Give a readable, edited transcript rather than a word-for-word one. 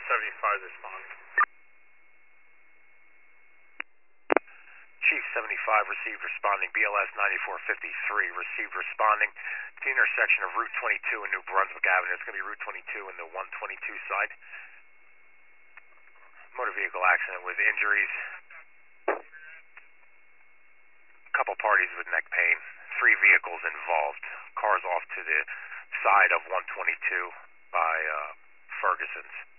75 responding. Chief 75 received responding. BLS 9453 received responding. It's the intersection of Route 22 and New Brunswick Avenue. It's going to be Route 22 and the 122 side. Motor vehicle accident with injuries. Couple parties with neck pain. 3 vehicles involved. Cars off to the side of 122 by Ferguson's.